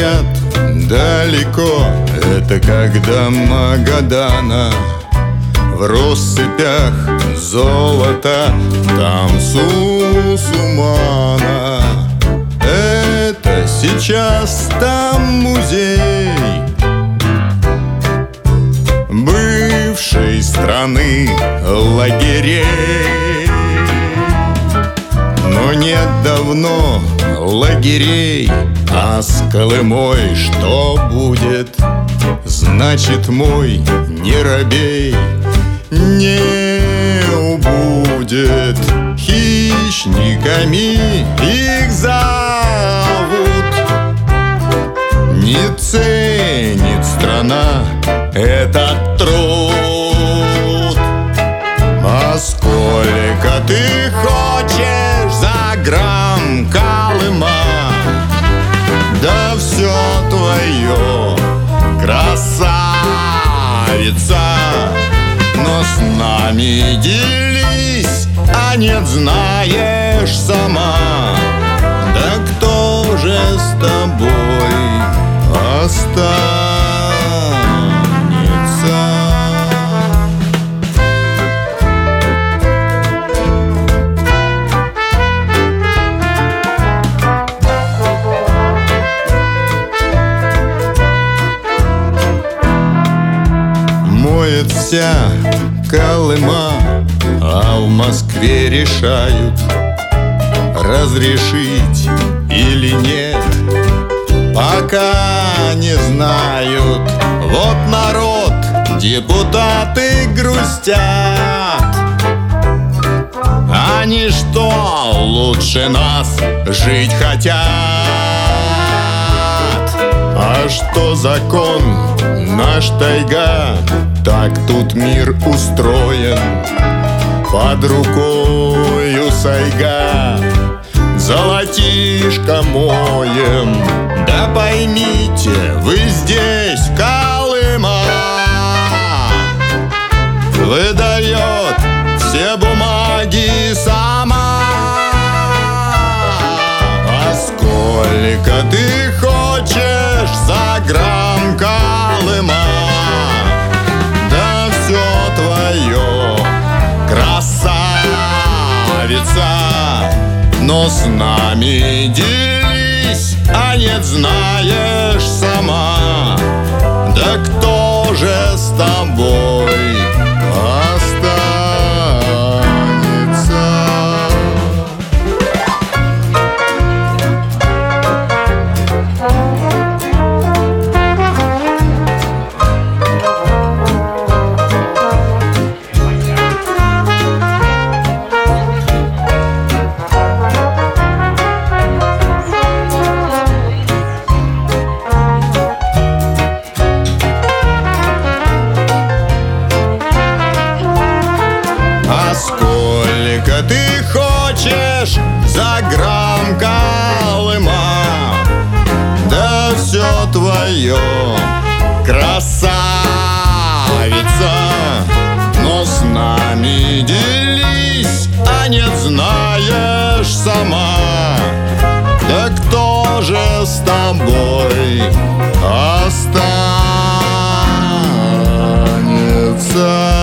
говорят, далеко это когда Магадана. В россыпях золота там Сусумана. Это сейчас там музей бывшей страны лагерей. Но нет давно лагерей, а с Колымой что будет? Значит, мой не робей не убудет. Хищниками их зовут. Не ценит страна этот труд. А сколько ты хочешь за грамм Колыма? Да все твое, красавица. Но с нами делись, а нет, знаешь сама. Да кто же с тобой останется? Моет вся Колыма, а в Москве решают, разрешить или нет. Пока не знают. Вот народ, депутаты грустят. Они что, лучше нас жить хотят? А что закон наш тайга, так тут мир устроен. Под рукою сайга, золотишко моем. Да поймите, вы здесь Колыма выдает все бумаги сама. А сколько ты хочешь за грамм Колыма? Да все твое, красавица. Но с нами делись, а нет, знаешь сама. Да кто же с тобой останется? Сколько ты хочешь за грамм Колыма? Да все твое, красавица. Но с нами делись, а нет, знаешь сама. Да кто же с тобой останется?